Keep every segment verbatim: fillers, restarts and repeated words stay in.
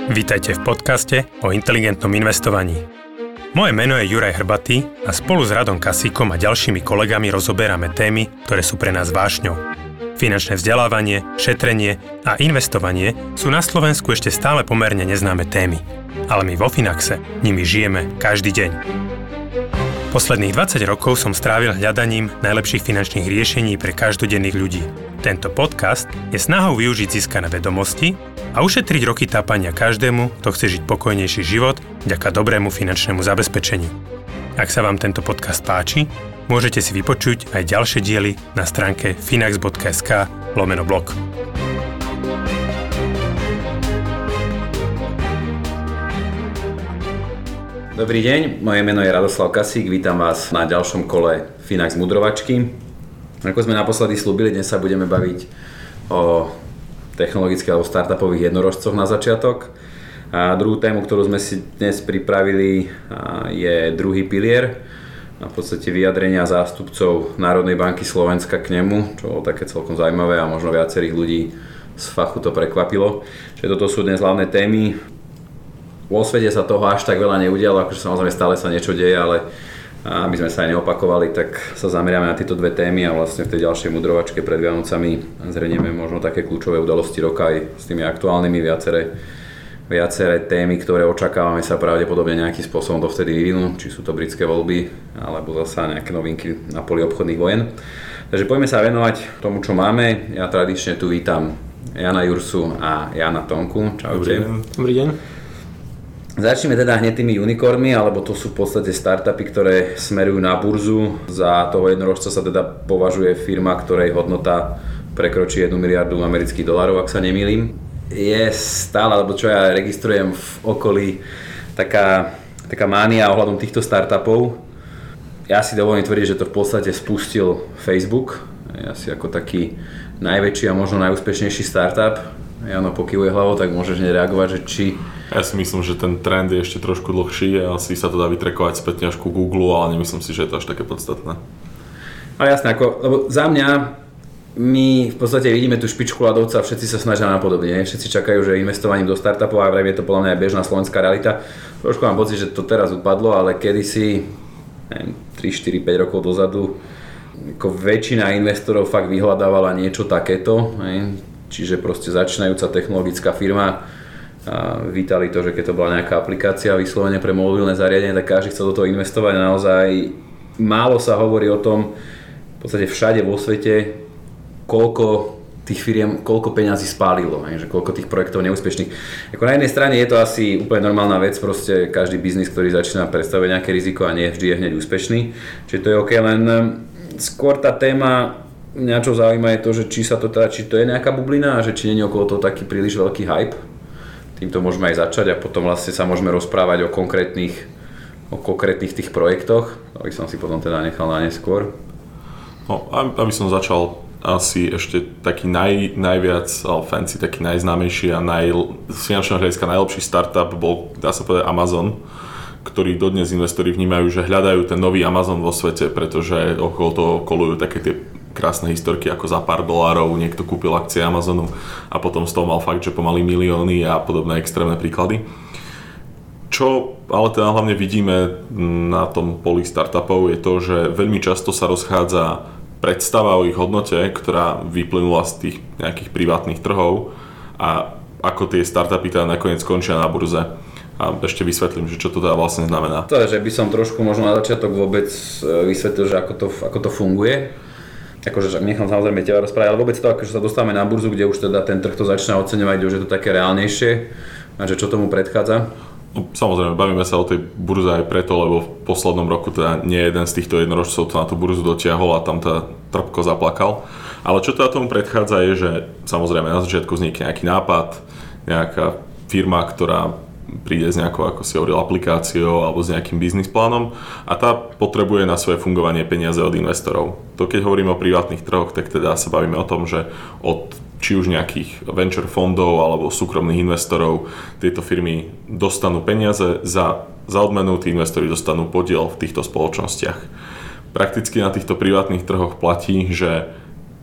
Vítajte v podcaste o inteligentnom investovaní. Moje meno je Juraj Hrbatý a spolu s Radom Kasíkom a ďalšími kolegami rozoberáme témy, ktoré sú pre nás vášňou. Finančné vzdelávanie, šetrenie a investovanie sú na Slovensku ešte stále pomerne neznáme témy. Ale my vo Finaxe nimi žijeme každý deň. Posledných dvadsať rokov som strávil hľadaním najlepších finančných riešení pre každodenných ľudí. Tento podcast je snahou využiť získané vedomosti a ušetriť roky tápania každému, kto chce žiť pokojnejší život vďaka dobrému finančnému zabezpečeniu. Ak sa vám tento podcast páči, môžete si vypočuť aj ďalšie diely na stránke finax.sk lomeno blog. Dobrý deň, moje meno je Radoslav Kasík, vítam vás na ďalšom kole Finax Mudrovačky. Ako sme naposledy slúbili, dnes sa budeme baviť o technologických alebo startupových jednorožcoch na začiatok. A druhú tému, ktorú sme si dnes pripravili, je druhý pilier, a v podstate vyjadrenia zástupcov Národnej banky Slovenska k nemu, čo bolo také celkom zaujímavé a možno viacerých ľudí z fachu to prekvapilo. Čiže toto sú dnes hlavné témy. Vo svete sa toho až tak veľa neudialo, akože samozrejme stále sa niečo deje, ale aby sme sa aj neopakovali, tak sa zameriame na tieto dve témy a vlastne v tej ďalšej mudrovačke pred Vianocami zhrnieme možno také kľúčové udalosti roka aj s tými aktuálnymi viaceré, viaceré témy, ktoré očakávame sa pravdepodobne nejakým spôsobom dovtedy vyvinú, či sú to britské voľby alebo zasa nejaké novinky na poli obchodných vojen. Takže poďme sa venovať tomu, čo máme. Ja tradične tu vítam Jana Jursu a Jana Tonku. Čaute. Dobrý deň. Začneme teda hneď tými unicornmi, alebo to sú v podstate startupy, ktoré smerujú na burzu. Za toho jednorožca sa teda považuje firma, ktorej hodnota prekročí jednu miliardu amerických dolárov, ak sa nemýlim. Je stále, alebo čo ja registrujem v okolí, taká, taká mánia ohľadom týchto startupov. Ja si dovolím tvrdiť, že to v podstate spustil Facebook. Je asi ako taký najväčší a možno najúspešnejší startup. Jano pokyvuje hlavou, tak môžeš nereagovať, že či... Ja si myslím, že ten trend je ešte trošku dlhší a asi sa to dá vytrekovať spätne až ku Google, ale nemyslím si, že je to až také podstatné. Ale jasné, ako, lebo za mňa my v podstate vidíme tú špičku ľadovca a všetci sa snažia napodobne. Všetci čakajú, že investovaním do startupov, a vraj je to podľa mňa aj bežná slovenská realita. Trošku mám pocit, že to teraz upadlo, ale kedysi, neviem, tri, štyri, päť rokov dozadu, ako väčšina investorov fakt vyhľadávala niečo takéto. Ne? Čiže proste začínajúca technologická firma, a vítali to, že keď to bola nejaká aplikácia vyslovene pre mobilné zariadenie, tak každý chcel do toho investovať. Naozaj málo sa hovorí o tom, v podstate všade vo svete, koľko tých firiem, koľko peňazí spálilo, že koľko tých projektov neúspešných. Ako na jednej strane je to asi úplne normálna vec, proste každý biznis, ktorý začína predstavovať nejaké riziko a nie vždy je hneď úspešný. Čiže to je OK, len skôr tá téma, mňa čo zaujíma je to, že či sa to teda, či to je nejaká bublina a že či nie je okolo toho taký príliš veľký hype. Týmto môžeme aj začať a potom vlastne sa môžeme rozprávať o konkrétnych, o konkrétnych tých projektoch, aby som si potom teda nechal na neskôr. No, aby som začal asi ešte taký naj, najviac fancy, taký najznámejší a naj, z finančného hľadiska najlepší startup bol, dá sa povedať, Amazon, ktorý dodnes investori vnímajú, že hľadajú ten nový Amazon vo svete, pretože okolo toho kolujú také tie krásne historky, ako za pár dolárov niekto kúpil akcie Amazonu a potom z toho mal fakt, že pomaly milióny a podobné extrémne príklady. Čo ale teda hlavne vidíme na tom poli startupov je to, že veľmi často sa rozchádza predstava o ich hodnote, ktorá vyplynula z tých nejakých privátnych trhov a ako tie startupy teda nakoniec skončia na burze. A ešte vysvetlím, že čo to teda vlastne znamená. To je, že by som trošku možno na začiatok vôbec vysvetlil, že ako to, ako to funguje. Akože nechám samozrejme teba rozprávať, ale vôbec to, akože sa dostávame na burzu, kde už teda ten trh to začína oceňovať, kde už je to také reálnejšie a že čo tomu predchádza? No, samozrejme, bavíme sa o tej burze aj preto, lebo v poslednom roku teda nie jeden z týchto jednorožcov to na tú burzu dotiahol a tam teda trpko zaplakal. Ale čo teda tomu predchádza je, že samozrejme na začiatku vznikne nejaký nápad, nejaká firma, ktorá príde s nejakou, ako si hovoril, aplikáciou alebo s nejakým biznis plánom a tá potrebuje na svoje fungovanie peniaze od investorov. To keď hovoríme o privátnych trhoch, tak teda sa bavíme o tom, že od či už nejakých venture fondov alebo súkromných investorov tieto firmy dostanú peniaze, za, za odmenu tí investori dostanú podiel v týchto spoločnostiach. Prakticky na týchto privátnych trhoch platí, že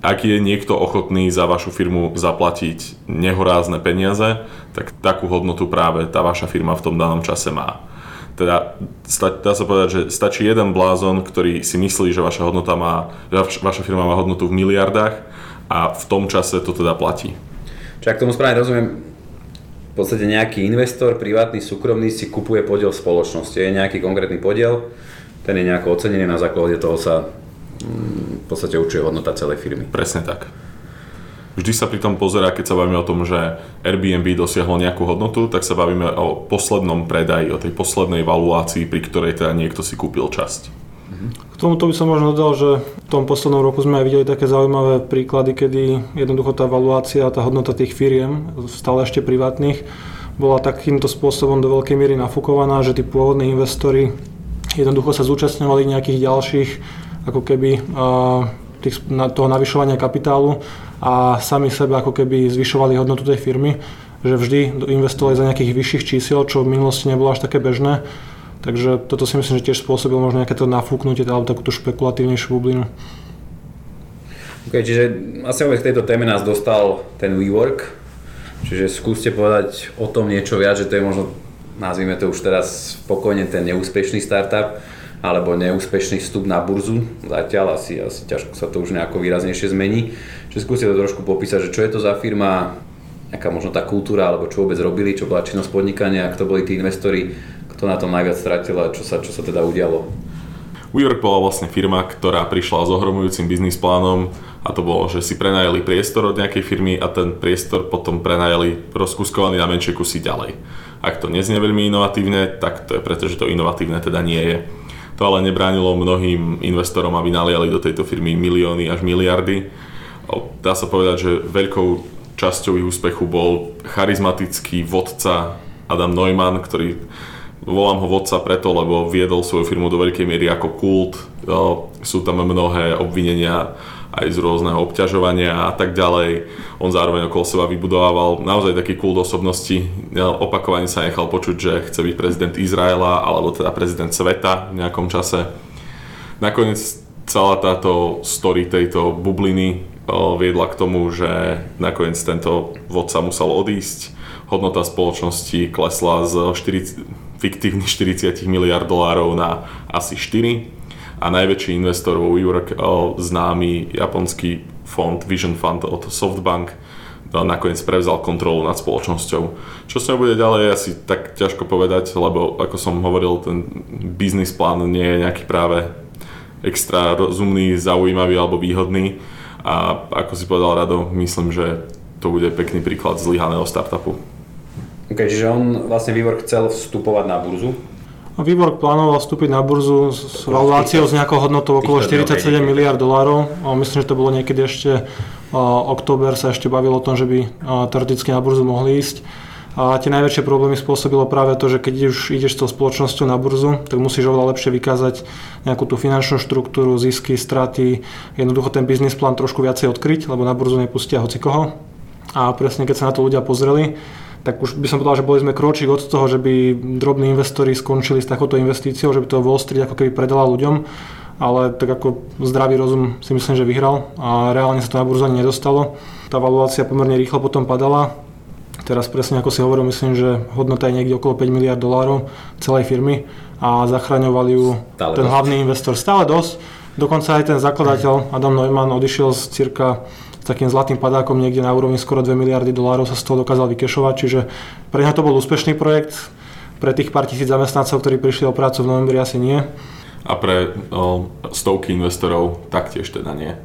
ak je niekto ochotný za vašu firmu zaplatiť nehorázne peniaze, tak takú hodnotu práve tá vaša firma v tom danom čase má. Teda dá sa povedať, že stačí jeden blázon, ktorý si myslí, že vaša hodnota má, že vaša firma má hodnotu v miliardách a v tom čase to teda platí. Čiže ak tomu správne rozumiem, v podstate nejaký investor, privátny, súkromný si kupuje podiel v spoločnosti. Je nejaký konkrétny podiel, ten je nejako ocenený, na základe toho sa v podstate určuje hodnota celej firmy. Presne tak. Vždy sa pri tom pozerá, keď sa bavíme o tom, že Airbnb dosiahlo nejakú hodnotu, tak sa bavíme o poslednom predaji, o tej poslednej valuácii, pri ktorej teda niekto si kúpil časť. K tomuto by som možno dodal, že v tom poslednom roku sme aj videli také zaujímavé príklady, kedy jednoducho tá valuácia, tá hodnota tých firiem, stále ešte privátnych, bola takýmto spôsobom do veľkej miery nafúkovaná, že tí pôvodní investori jednoducho sa zúčastňovali nejakých ďalších ako keby uh, tých, na, toho navyšovania kapitálu a sami sebe ako keby zvyšovali hodnotu tej firmy, že vždy investovali za nejakých vyšších čísiel, čo v minulosti nebolo až také bežné. Takže toto si myslím, že tiež spôsobilo možno nejaké to nafúknutie alebo takúto špekulatívnejšiu bublinu. Ok, čiže asi k tejto téme nás dostal ten WeWork, čiže skúste povedať o tom niečo viac, že to je možno, nazvime to už teraz spokojne, ten neúspešný startup, alebo neúspešný vstup na burzu. Zatiaľ asi, asi ťažko sa to už nejako výraznejšie zmení. Čiže skúste to trošku popísať, že čo je to za firma, aká možno tá kultúra, alebo čo vôbec robili, čo bola činnosť podnikania, kto boli tí investori, kto na tom najviac stratil a čo sa, čo sa teda udialo. WeWork bola vlastne firma, ktorá prišla s ohromujúcim biznis plánom a to bolo, že si prenajali priestor od nejakej firmy a ten priestor potom prenajali rozkuskovaný na menšie kusy ďalej. Ak to neznie veľmi inovatívne, tak to je preto, že to inovatívne teda nie je. To ale nebránilo mnohým investorom, aby naliali do tejto firmy milióny až miliardy. Dá sa povedať, že veľkou časťou ich úspechu bol charizmatický vodca Adam Neumann, ktorý, volám ho vodca preto, lebo viedol svoju firmu do veľkej miery ako kult. Sú tam mnohé obvinenia aj z rôzneho obťažovania a tak ďalej. On zároveň okolo seba vybudovával naozaj taký kult osobnosti. Opakovane sa nechal počuť, že chce byť prezident Izraela alebo teda prezident sveta v nejakom čase. Nakoniec celá táto story tejto bubliny viedla k tomu, že nakoniec tento vodca musel odísť. Hodnota spoločnosti klesla z štyridsať, fiktívnych štyridsať miliárd dolárov na asi štyri. A najväčší investor vo WeWork, známy japonský fond Vision Fund od SoftBank, nakoniec prevzal kontrolu nad spoločnosťou. Čo s ňou bude ďalej, je asi tak ťažko povedať, lebo ako som hovoril, ten biznis plán nie je nejaký práve extra rozumný, zaujímavý alebo výhodný. A ako si povedal Rado, myslím, že to bude pekný príklad zlyhaného startupu. Ok, čiže on vlastne WeWork chcel vstupovať na burzu? WeWork plánoval vstúpiť na burzu s valuáciou s nejakou hodnotou okolo štyridsaťsedem miliárd dolárov. Myslím, že to bolo niekedy ešte október, sa ešte bavilo o tom, že by teoreticky na burzu mohli ísť. A tie najväčšie problémy spôsobilo práve to, že keď už ideš s tou spoločnosťou na burzu, tak musíš oveľa lepšie vykázať nejakú tú finančnú štruktúru, zisky, straty, jednoducho ten biznis plán trošku viacej odkryť, lebo na burzu nepustia hocikoho. A presne keď sa na to ľudia pozreli, tak už by som povedal, že boli sme kročík od toho, že by drobní investori skončili s takouto investíciou, že by to Wall Street ako keby predala ľuďom, ale tak ako zdravý rozum si myslím, že vyhral a reálne sa to na burzu ani nedostalo. Tá valuácia pomerne rýchlo potom padala. Teraz presne ako si hovoril, myslím, že hodnota je niekde okolo päť miliárd dolárov celej firmy a zachraňovali ju stále ten dosť. Hlavný investor. Stále dosť. Dokonca aj ten zakladateľ Adam Neumann odišiel z cirka s takým zlatým padákom niekde na úrovni skoro dve miliardy dolárov, sa z toho dokázal vykešovať, čiže pre neho to bol úspešný projekt, pre tých pár tisíc zamestnancov, ktorí prišli o prácu v novembri, asi nie. A pre o, stovky investorov taktiež teda nie.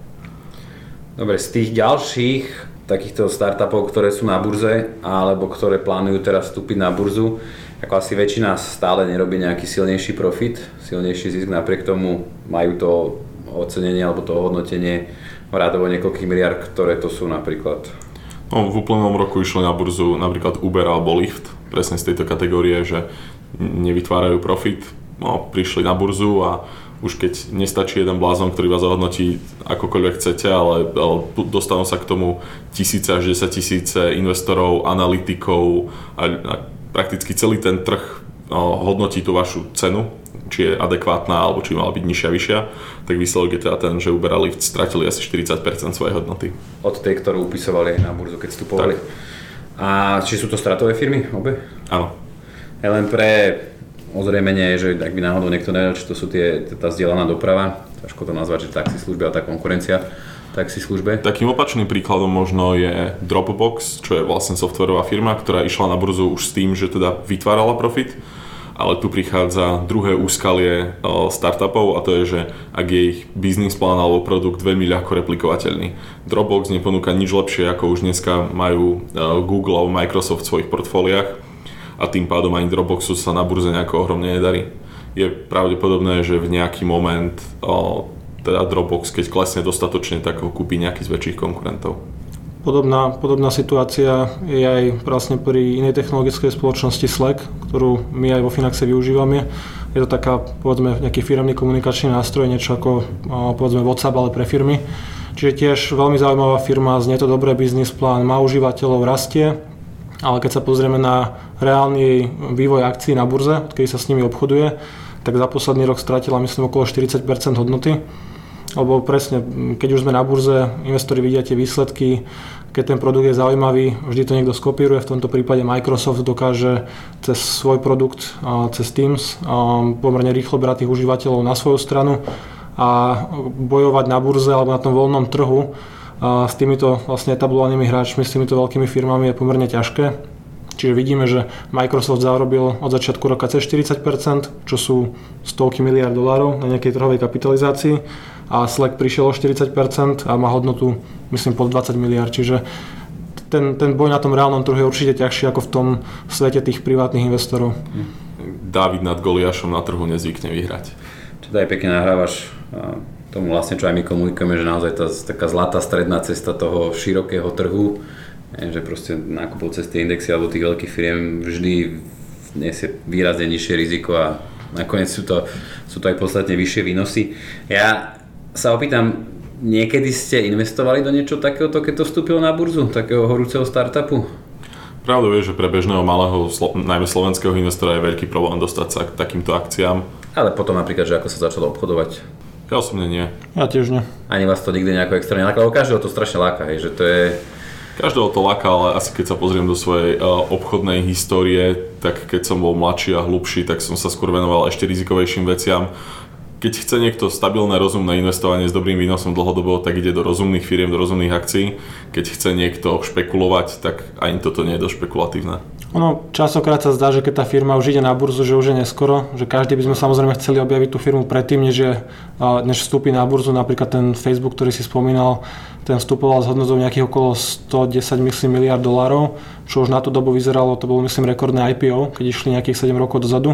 Dobre, z tých ďalších takýchto startupov, ktoré sú na burze alebo ktoré plánujú teraz vstúpiť na burzu, ako asi väčšina stále nerobí nejaký silnejší profit, silnejší zisk, napriek tomu majú to ocenenie alebo to ohodnotenie rádovo niekoľkých miliárd, ktoré to sú napríklad. No, v uplynulom roku išli na burzu napríklad Uber alebo Lyft, presne z tejto kategórie, že nevytvárajú profit, no, prišli na burzu a už keď nestačí jeden blázon, ktorý vás ohodnotí akokoľvek chcete, ale, ale dostanú sa k tomu tisíce až desaťtisíce investorov, analytikov a, a prakticky celý ten trh no, hodnotí tú vašu cenu či je adekvátna, alebo či mala byť nižšia, vyššia, tak výsledok je teda ten, že Uber a Lyft stratili asi štyridsať percent svojej hodnoty. Od tej, ktorú upisovali na burzu, keď vstupovali. Tak. A či sú to stratové firmy, obe? Áno. Ja len pre ozrejmenie, že ak by náhodou niekto nevedel, či to sú tie, tá zdieľaná doprava, ťažko to nazvať, že taxislužby a tá konkurencia taxislužbe. Takým opačným príkladom možno je Dropbox, čo je vlastne softwarová firma, ktorá išla na burzu už s tým, že teda vytvárala profit, ale tu prichádza druhé úskalie startupov a to je, že ak je ich biznis plán alebo produkt veľmi ľahko replikovateľný. Dropbox neponúka nič lepšie, ako už dneska majú Google alebo Microsoft v svojich portfóliách a tým pádom ani Dropboxu sa na burze nejako ohromne nedarí. Je pravdepodobné, že v nejaký moment teda Dropbox, keď klesne dostatočne, tak ho kúpi nejaký z väčších konkurentov. Podobná, podobná situácia je aj vlastne pri inej technologickej spoločnosti Slack, ktorú my aj vo Finaxe využívame. Je to taká, povedzme, nejaký firemný komunikačný nástroj, niečo ako, povedzme, WhatsApp, ale pre firmy. Čiže tiež veľmi zaujímavá firma, znie to dobré, biznis plán, má užívateľov, rastie, ale keď sa pozrieme na reálny vývoj akcií na burze, odkedy sa s nimi obchoduje, tak za posledný rok stratila, myslím, okolo štyridsať percent hodnoty. Lebo presne, keď už sme na burze, investori vidia tie výsledky, keď ten produkt je zaujímavý, vždy to niekto skopíruje, v tomto prípade Microsoft dokáže cez svoj produkt, cez Teams, pomerne rýchlo brať tých užívateľov na svoju stranu a bojovať na burze alebo na tom voľnom trhu s týmito vlastne etablovanými hráčmi, s týmito veľkými firmami je pomerne ťažké. Čiže vidíme, že Microsoft zarobil od začiatku roka cez štyridsať percent, čo sú stovky miliárd dolárov na nejakej trhovej kapitalizácii a Slack prišiel o štyridsať percent a má hodnotu, myslím, pod dvadsať miliárd. Čiže ten, ten boj na tom reálnom trhu je určite ťažší ako v tom svete tých privátnych investorov. Dávid nad Goliášom na trhu nezvykne vyhrať. Čo aj pekne nahrávaš tomu vlastne, čo aj my komunikujeme, že naozaj tá taká zlatá stredná cesta toho širokého trhu, že proste nákupov cez tie indexy alebo tých veľkých firiem vždy nesie výrazne nižšie riziko a nakoniec sú to, sú to aj podstatne vyššie výnosy. Ja sa opýtam, niekedy ste investovali do niečo takéhoto, keď to vstúpilo na burzu, takého horúceho startupu? Pravdou je, že pre bežného malého, najmä slovenského investora je veľký problém dostať sa k takýmto akciám. Ale potom napríklad, že ako sa začalo obchodovať? Ja osobne nie. Ja tiež nie. Ani vás to nikdy nejako extrémne láka, lebo každého to strašne láka, hej, že to je... Každého to láka, ale asi keď sa pozriem do svojej uh, obchodnej histórie, tak keď som bol mladší a hlubší, tak som sa skôr venoval ešte rizikovejším veciam. Keď chce niekto stabilné, rozumné investovanie s dobrým výnosom dlhodobo, tak ide do rozumných firiem, do rozumných akcií. Keď chce niekto špekulovať, tak ani toto nie je dosť špekulatívne. Ono častokrát sa zdá, že keď tá firma už ide na burzu, že už je neskoro, že každý by sme samozrejme chceli objaviť tú firmu predtým, než, je, než vstúpi na burzu. Napríklad ten Facebook, ktorý si spomínal, ten vstupoval s hodnotou nejakých okolo sto desať myslím, miliárd dolárov, čo už na tú dobu vyzeralo, to bolo myslím rekordné í pé ó, keď išli nejakých sedem rokov dozadu.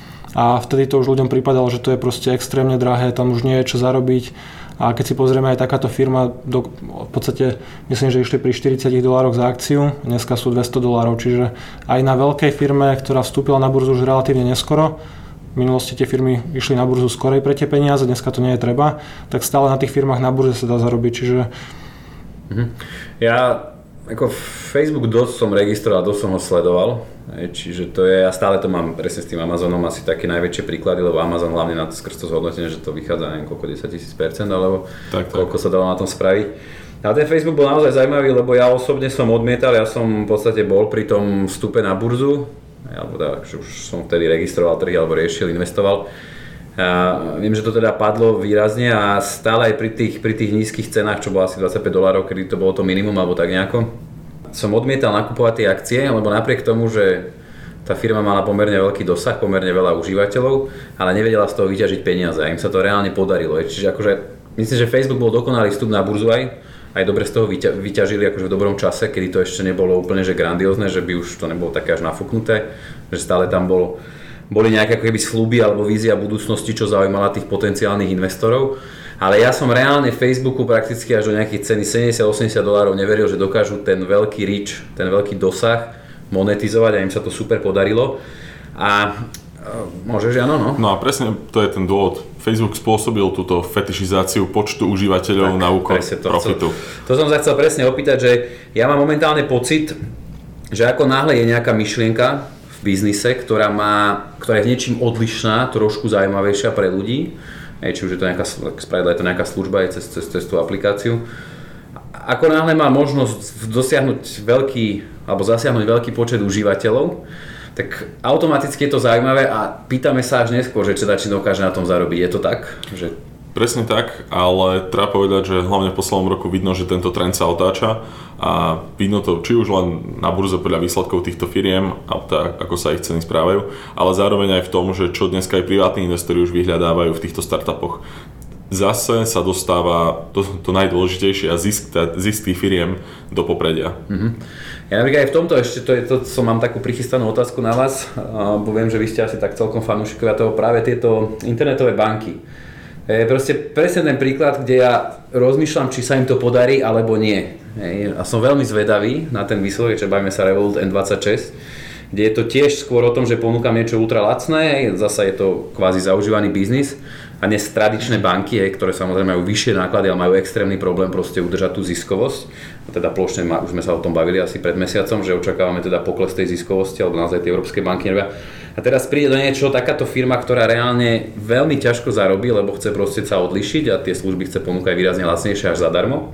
A vtedy to už ľuďom pripadalo, že to je proste extrémne drahé, tam už nie je čo zarobiť. A keď si pozrieme aj takáto firma, do, v podstate myslím, že išli pri štyridsať dolároch za akciu, dneska sú dvesto dolárov, čiže aj na veľkej firme, ktorá vstúpila na burzu už relatívne neskoro, v minulosti tie firmy išli na burzu skorej pre tie peniaze, dneska to nie je treba, tak stále na tých firmách na burze sa dá zarobiť, čiže... Mhm. Ja ako Facebook dosť som registroval, dosť som ho sledoval, čiže to je, ja stále to mám presne s tým Amazonom asi také najväčšie príklady, lebo Amazon hlavne na skrz to zhodnotenie, že to vychádza neviem koľko desaťtisíc percent, alebo tak, tak. koľko sa dalo na tom spraviť. Ale ten Facebook bol naozaj zaujímavý, lebo ja osobne som odmietal, ja som v podstate bol pri tom vstupe na burzu, alebo teda, že už som vtedy registroval trhy, alebo riešil, investoval. A viem, že to teda padlo výrazne a stále aj pri tých, pri tých nízkych cenách, čo bolo asi dvadsaťpäť dolárov, kedy to bolo to minimum alebo tak nejako, som odmietal nakupovať tie akcie, lebo napriek tomu, že tá firma mala pomerne veľký dosah, pomerne veľa užívateľov, ale nevedela z toho vyťažiť peniaze a im sa to reálne podarilo. Čiže akože, myslím, že Facebook bol dokonalý vstup na burzu aj, aj dobre z toho vyťa- vyťažili akože v dobrom čase, kedy to ešte nebolo úplne že grandiózne, že by už to nebolo také až nafúknuté, že stále tam bol boli nejaké ako keby sľuby alebo vízia budúcnosti, čo zaujímala tých potenciálnych investorov. Ale ja som reálne Facebooku prakticky až do nejakých ceny sedemdesiat osemdesiat dolárov neveril, že dokážu ten veľký reach, ten veľký dosah monetizovať a im sa to super podarilo. A môžeš, áno, no? No a presne to je ten dôvod. Facebook spôsobil túto fetišizáciu počtu užívateľov tak, na úkor profitu. To, to som sa chcel presne opýtať, že ja mám momentálne pocit, že ako náhle je nejaká myšlienka v biznise, ktorá, má, ktorá je niečím odlišná, trošku zaujímavejšia pre ľudí. Hej, či už je to nejaká, spravidla je to nejaká služba aj cez, cez, cez tú aplikáciu. Ako náhle má možnosť dosiahnuť veľký, alebo zasiahnuť veľký počet užívateľov, tak automaticky je to zaujímavé a pýtame sa až neskôr, že teda či dokáže na tom zarobiť. Je to tak? Že... Presne tak, ale treba povedať, že hlavne v poslednom roku vidno, že tento trend sa otáča a vidno to či už len na burze podľa výsledkov týchto firiem a tak, ako sa ich ceny správajú, ale zároveň aj v tom, že čo dneska aj privátni investori už vyhľadávajú v týchto startupoch. Zase sa dostáva to, to najdôležitejšie a zisk, zisk tých firiem do popredia. Mm-hmm. Ja napríklad aj v tomto ešte, to je to, som mám takú prichystanú otázku na vás, bo viem, že vy ste asi tak celkom fanúšikovia toho, práve tieto internetové banky. Je proste presne ten príklad, kde ja rozmýšľam, či sa im to podarí alebo nie. Hej. A som veľmi zvedavý na ten výsledok, čo bavíme sa Revolut en dvadsaťšesť, kde je to tiež skôr o tom, že ponúkam niečo ultra lacné, zasa je to kvázi zaužívaný biznis a dnes tradičné banky, ktoré samozrejme majú vyššie náklady, ale majú extrémny problém proste udržať tú ziskovosť. A teda plošne, už sme sa o tom bavili asi pred mesiacom, že očakávame teda pokles tej ziskovosti, alebo naozaj tie európske banky nerobia. A teraz príde do niečo takáto firma, ktorá reálne veľmi ťažko zarobí, lebo chce proste sa odlišiť a tie služby chce ponúkať výrazne lacnejšie až zadarmo.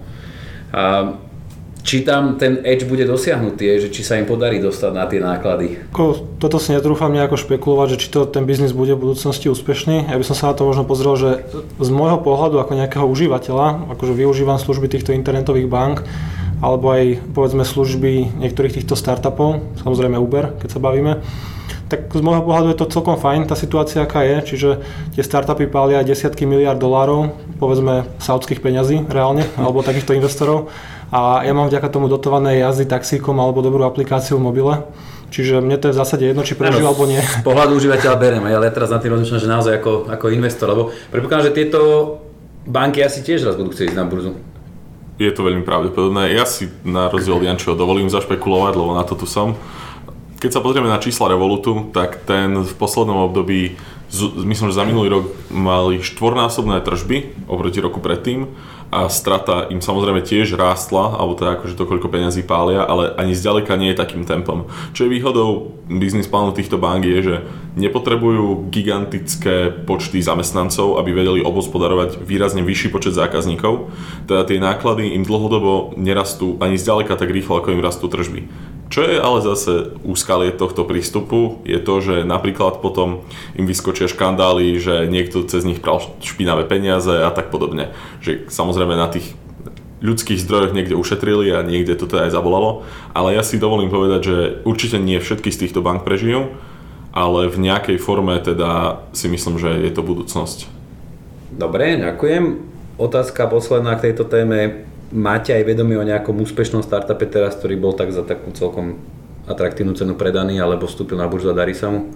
A či tam ten edge bude dosiahnutý, že či sa im podarí dostať na tie náklady. Toto si netrúfam nejako špekulovať, že či to ten biznis bude v budúcnosti úspešný. Ja by som sa na to možno pozrel, že z môjho pohľadu ako nejakého užívateľa, akože využívam služby týchto internetových bank, alebo aj povedzme služby niektorých týchto startupov, samozrejme Uber, keď sa bavíme, tak z môjho pohľadu je to celkom fajn, tá situácia aká je, čiže tie startupy pália desiatky miliárd dolárov, povedzme saúdskych peňazí reálne, alebo takýchto investorov. A ja mám vďaka tomu dotované jazdy taxíkom alebo dobrú aplikáciu v mobile. Čiže mne to je v zásade jedno, či prežil alebo nie. Z pohľadu užívateľa beriem, ale ja teraz na tým rozmýšľam, že naozaj ako, ako investor, lebo predpokladám, že tieto banky asi tiež raz budú chcieť ísť na burzu. Je to veľmi pravdepodobné. Ja si na rozdiel od Jančoho dovolím zašpekulovať, lebo na to tu som. Keď sa pozrieme na čísla Revolutu, tak ten v poslednom období, myslím, že za minulý rok mali štvornásobné tržby oproti roku predtým a strata im samozrejme tiež rástla, alebo teda akože to koľko peňazí pália, ale ani zďaleka nie je takým tempom. Čo je výhodou biznis plánu týchto bank je, že nepotrebujú gigantické počty zamestnancov, aby vedeli obhospodarovať výrazne vyšší počet zákazníkov, teda tie náklady im dlhodobo nerastú ani zďaleka tak rýchlo, ako im rastú tržby. Čo je ale zase úskalie tohto prístupu, je to, že napríklad potom im vyskočia škandály, že niekto cez nich pral špinavé peniaze a tak podobne. Že samozrejme na tých ľudských zdrojoch niekde ušetrili a niekde to teda aj zabolalo, ale ja si dovolím povedať, že určite nie všetky z týchto bank prežijú, ale v nejakej forme teda si myslím, že je to budúcnosť. Dobre, ďakujem. Otázka posledná k tejto téme. Máte aj vedomie o nejakom úspešnom startupe teraz, ktorý bol tak za takú celkom atraktívnu cenu predaný, alebo vstúpil na burzu a darí sa mu?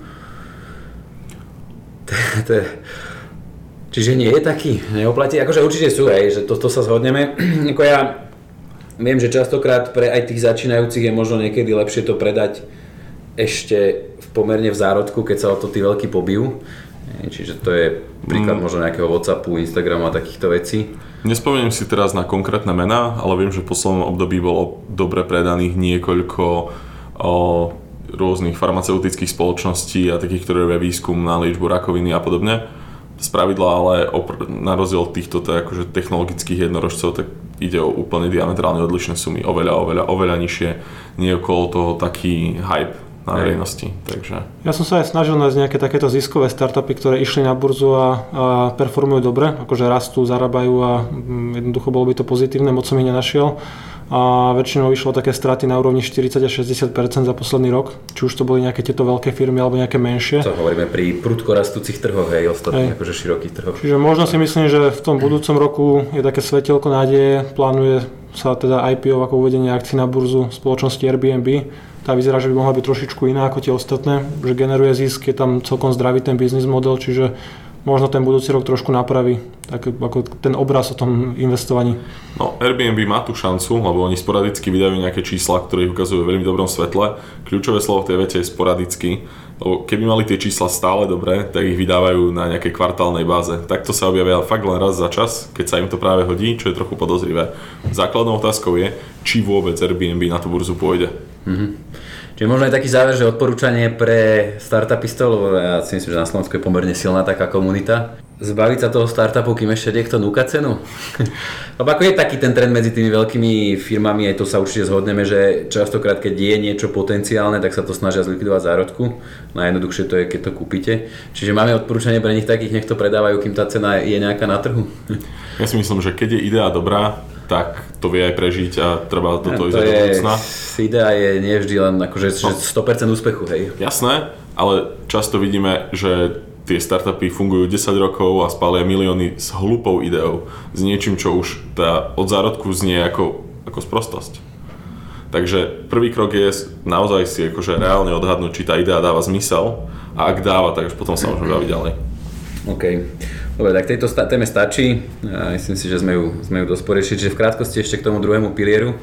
Čiže nie je taký, neoplatí? Akože určite sú, hej, že to, to sa zhodneme. Ako ja viem, že častokrát pre aj tých začínajúcich je možno niekedy lepšie to predať ešte v pomerne v zárodku, keď sa o to tí veľkí pobijú. Čiže to je príklad mm. možno nejakého WhatsAppu, Instagramu a takýchto vecí. Nespomeniem si teraz na konkrétne mená, ale viem, že v poslednom období bolo dobre predaných niekoľko o, rôznych farmaceutických spoločností a takých, ktoré robia výskum na liečbu rakoviny a podobne. Spravidla ale opr- na rozdiel od týchto tak akože technologických jednorožcov, tak ide o úplne diametrálne odlišné sumy, oveľa, oveľa, oveľa nižšie, nie okolo toho taký hype na verejnosti, takže... Ja som sa aj snažil nájsť nejaké takéto ziskové startupy, ktoré išli na burzu a, a performujú dobre, akože rastú, zarábajú a m, jednoducho bolo by to pozitívne, moc som ich nenašiel. A väčšinou vyšlo také straty na úrovni štyridsať až šesťdesiat percent za posledný rok, či už to boli nejaké tieto veľké firmy alebo nejaké menšie. Co hovoríme pri prudko rastúcich trhoch, hej, ostatných akože širokých trhoch. Čiže možno si myslím, že v tom budúcom roku je také svetielko nádeje, plánuje sa teda í pé ó ako uvedenie akcií na burzu spoločnosti Airbnb. Tá vyzerá, že by mohla byť trošičku iná ako tie ostatné, že generuje zisk, je tam celkom zdravý ten biznis model, čiže možno ten budúci rok trošku napraví, tak ako ten obraz o tom investovaní. No, Airbnb má tú šancu, lebo oni sporadicky vydajú nejaké čísla, ktoré ich ukazujú v veľmi dobrom svetle. Kľúčové slovo v tej vete je sporadicky, lebo keby mali tie čísla stále dobré, tak ich vydávajú na nejakej kvartálnej báze. Takto sa objavia fakt len raz za čas, keď sa im to práve hodí, čo je trochu podozrivé. Základnou otázkou je, či vôbec Airbnb na tú burzu pôjde. Mm-hmm. Čiže možno je taký záver, že odporúčanie pre startupistov, lebo ja si myslím, že na Slovensku je pomerne silná taká komunita, zbaviť sa toho startupu, kým ešte niekto núka cenu. Lebo ako je taký ten trend medzi tými veľkými firmami, aj to sa určite zhodneme, že častokrát, keď je niečo potenciálne, tak sa to snažia zlikvidovať zárodku. Najjednoduchšie to je, keď to kúpite. Čiže máme odporúčanie pre nich takých, nech to predávajú, kým tá cena je nejaká na trhu. Ja si myslím, že keď je idea dobrá, tak to vie aj prežiť a treba do toho ísť do budúcna. Idea je nie vždy len akože no. sto percent úspechu, hej. Jasné, ale často vidíme, že tie startupy fungujú desať rokov a spália milióny s hlúpou ideou, s niečím, čo už tá od zárodku znie ako, ako sprostosť. Takže prvý krok je naozaj si akože reálne odhadnúť, či tá idea dáva zmysel a ak dáva, tak už potom sa môžeme baviť ďalej. OK. Dobre, tak tejto téme stačí. Ja myslím si, že sme ju, sme ju dosť poriešili. Čiže v krátkosti ešte k tomu druhému pilieru.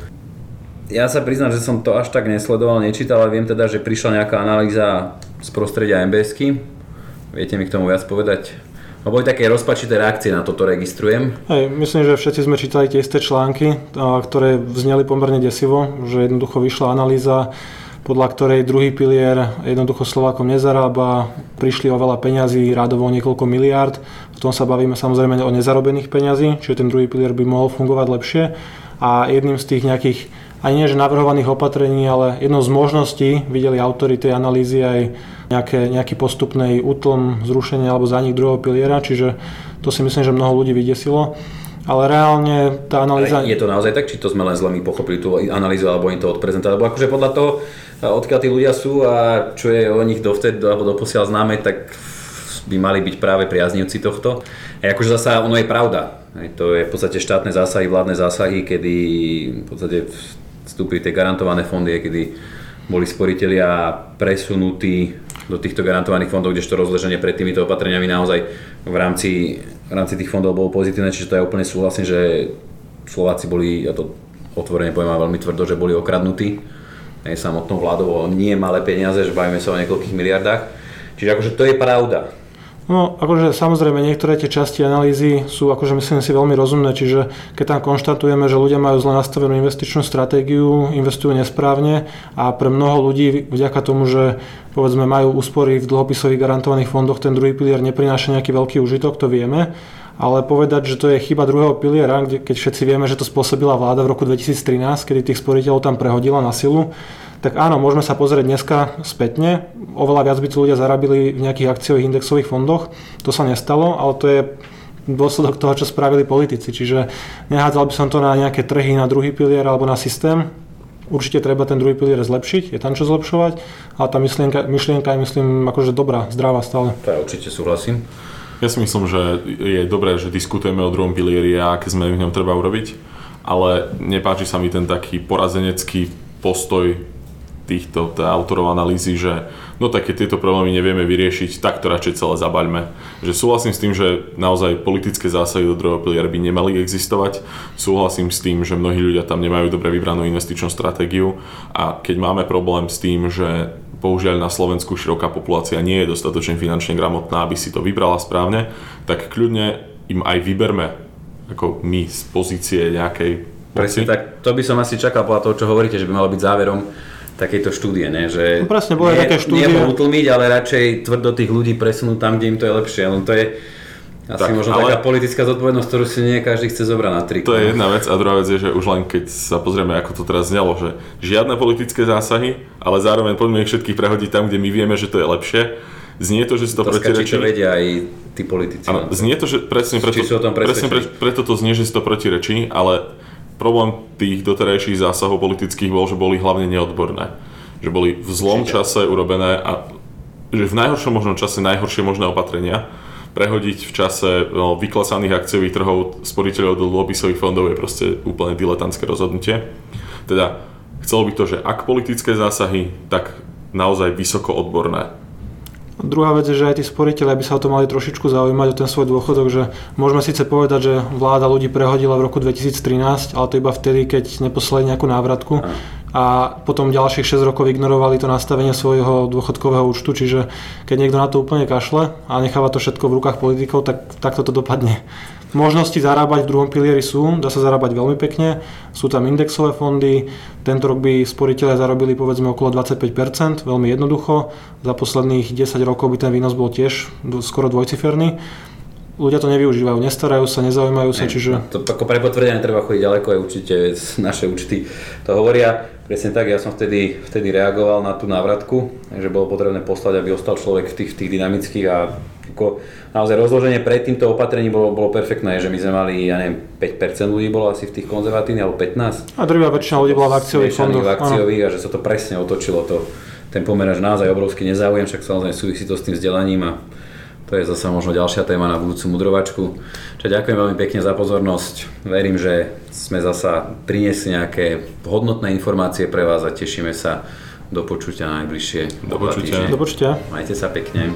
Ja sa priznám, že som to až tak nesledoval, nečítal, ale viem teda, že prišla nejaká analýza z prostredia em bé esky. Viete mi k tomu viac povedať? Boli také rozpačité reakcie, na toto registrujem. Hej, myslím, že všetci sme čítali tie isté články, ktoré vzneli pomerne desivo, že jednoducho vyšla analýza, podľa ktorej druhý pilier jednoducho Slovákom nezarába, prišli o veľa peňazí, rádovo niekoľko miliárd. V tom sa bavíme samozrejme o nezarobených peňazí, čiže ten druhý pilier by mohol fungovať lepšie. A jedným z tých nejakých, ani nie že navrhovaných opatrení, ale jednou z možností videli autori tej analýzy aj nejaké, nejaký postupný útlm, zrušenie alebo zánik druhého piliera, čiže to si myslím, že mnoho ľudí vydesilo. Ale reálne tá analýza... Je to naozaj tak, či to sme len zle my pochopili tú analýzu, alebo oni to odprezentovali? Lebo akože podľa toho, odkiaľ tí ľudia sú a čo je o nich dovtedy alebo doposiaľ známe, tak by mali byť práve priaznivci tohto. A akože zasa ono je pravda. To je v podstate štátne zásahy, vládne zásahy, kedy v podstate vstúpili tie garantované fondy, kedy boli sporitelia presunutí do týchto garantovaných fondov, kdežto rozleženie pred týmito opatreniami naozaj v rámci, v rámci tých fondov bolo pozitívne, čiže to ja úplne súhlasím, že Slováci boli, ja to otvorene poviem veľmi tvrdo, že boli okradnutí aj samotnou vládou o nie malé peniaze, že bavíme sa o niekoľkých miliardách, čiže akože to je pravda. No, akože samozrejme niektoré tie časti analýzy sú, akože myslím si, veľmi rozumné, čiže keď tam konštatujeme, že ľudia majú zle nastavenú investičnú stratégiu, investujú nesprávne a pre mnoho ľudí vďaka tomu, že povedzme majú úspory v dlhopisových garantovaných fondoch, ten druhý pilier neprináša nejaký veľký užitok, to vieme. Ale povedať, že to je chyba druhého piliera, kde, keď všetci vieme, že to spôsobila vláda v roku dvetisíctrinásť, kedy tých sporiteľov tam prehodila na silu, tak áno, môžeme sa pozrieť dneska spätne. Oveľa viac by tí ľudia zarábili v nejakých akciových indexových fondoch. To sa nestalo, ale to je dôsledok toho, čo spravili politici. Čiže nehádzal by som to na nejaké trhy, na druhý pilier alebo na systém. Určite treba ten druhý pilier zlepšiť, je tam čo zlepšovať, ale tá myšlienka, myšlienka je, myslím, akože dobrá, zdravá stále. To ja určite súhlasím. Ja si myslím, že je dobré, že diskutujeme o druhom pilieri a aké sme v ňom treba urobiť, ale nepáči sa mi ten taký porazenecký postoj týchto tá autorov analýzy, že no tak keď tieto problémy nevieme vyriešiť, tak to radšej celé zabaľme. Že súhlasím s tým, že naozaj politické zásahy do druhého piliera by nemali existovať. Súhlasím s tým, že mnohí ľudia tam nemajú dobre vybranú investičnú stratégiu a keď máme problém s tým, že bohužiaľ na Slovensku široká populácia nie je dostatočne finančne gramotná, aby si to vybrala správne, tak kľudne im aj vyberme ako my z pozície nejakej moci. Presne tak, to by som asi čakal podľa toho, čo hovoríte, že by malo byť záverom takejto štúdie, ne? Že no presne, boli nie, také štúdie. Nie utlmiť, ale radšej tvrdo tých ľudí presunúť tam, kde im to je lepšie. No to je asi tak, možno ale taká politická zodpovednosť, ktorú si nie každý chce zobrať na trik. To je jedna vec a druhá vec je, že už len keď sa pozrieme, ako to teraz znelo, že žiadne politické zásahy, ale zároveň poďme ich všetkých prehodiť tam, kde my vieme, že to je lepšie. Znie to, že si to protirečí. Či to vedia aj tí politici. Áno, znie to, že presne preto, presne pre, preto to znie, že si to protirečí, ale problém tých doterajších zásahov politických bol, že boli hlavne neodborné. Že boli v zlom Určite. čase urobené a že v najhoršom možnom čase najhoršie možné opatrenia. Prehodiť v čase no, vyklasaných akciových trhov sporiteľov do dlhopisových fondov je proste úplne diletantské rozhodnutie. Teda chcelo by to, že ak politické zásahy, tak naozaj vysoko odborné. Druhá vec je, že aj tí sporiteľi by sa o to mali trošičku zaujímať, o ten svoj dôchodok, že môžeme síce povedať, že vláda ľudí prehodila v roku dvetisíctrinásť, ale to iba vtedy, keď neposlali nejakú návratku a potom ďalších šesť rokov ignorovali to nastavenie svojho dôchodkového účtu, čiže keď niekto na to úplne kašle a necháva to všetko v rukách politikov, tak takto to dopadne. Možnosti zarábať v druhom pilieri sú, dá sa zarábať veľmi pekne, sú tam indexové fondy, tento rok by sporiteľe zarobili povedzme okolo dvadsaťpäť percent, veľmi jednoducho, za posledných desať rokov by ten výnos bol tiež skoro dvojciferný. Ľudia to nevyužívajú, nestarajú sa, nezaujímajú sa, čiže... To ako pre potvrdenie treba chodiť ďaleko, aj určite naše účty to hovoria. Presne tak, ja som vtedy, vtedy reagoval na tú návratku, že bolo potrebné poslať, aby ostal človek v tých, v tých dynamických a ako, naozaj rozloženie pred týmto opatrením bolo, bolo perfektné, že my sme mali, ja neviem, päť percent ľudí bolo asi v tých konzervatívnych, alebo pätnásť percent. A druhá väčšina ľudí bola v akciových fondoch. V akciových a že sa to presne otočilo, to, ten pomer až naozaj obrovský nezáujem, však samozrejme súvisí to s tým vzdelaním a to je zase možno ďalšia téma na budúcu mudrovačku. Čiže ďakujem veľmi pekne za pozornosť. Verím, že sme zasa priniesli nejaké hodnotné informácie pre vás a tešíme sa do počutia najbližšie. Do počutia. Do počutia. Majte sa pekne.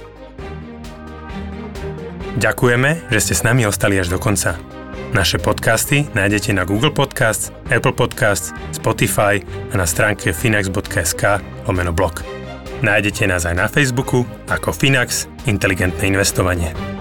Ďakujeme, že ste s nami ostali až do konca. Naše podcasty nájdete na Google Podcasts, Apple Podcasts, Spotify a na stránke finax bodka es ká lomeno blog. Nájdete nás aj na Facebooku ako Finax Inteligentné investovanie.